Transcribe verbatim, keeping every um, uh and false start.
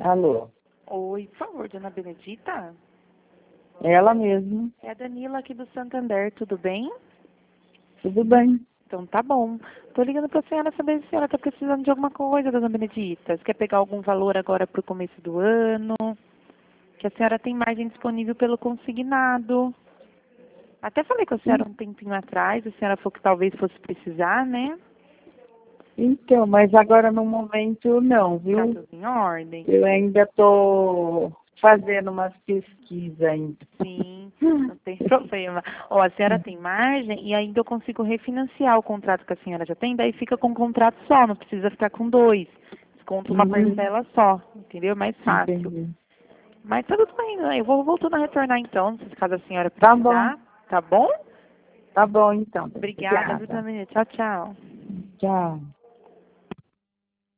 Alô? Oi, por favor, dona Benedita? Ela mesma. É a Danila aqui do Santander, tudo bem? Tudo bem. Então tá bom. Tô ligando pra senhora saber se a senhora tá precisando de alguma coisa, dona Benedita. Se quer pegar algum valor agora pro começo do ano. Que a senhora tem margem disponível pelo consignado. Até falei com a senhora um tempinho atrás, a senhora falou que talvez fosse precisar, né? Então, mas agora no momento não, Tá viu? tudo em ordem. Eu ainda tô fazendo umas pesquisas ainda. Sim, não tem problema. Ó, a senhora tem margem e ainda eu consigo refinanciar o contrato que a senhora já tem, daí fica com um contrato só, não precisa ficar com dois. Desconta uma Uhum. parcela só, entendeu? Mais fácil. Entendi. Mas tá tudo bem, né? Eu vou voltando a retornar então, se caso a senhora Tá precisar. bom. Tá bom? Tá bom, então. Obrigada, Obrigada. viu, Tchau, tchau. Tchau.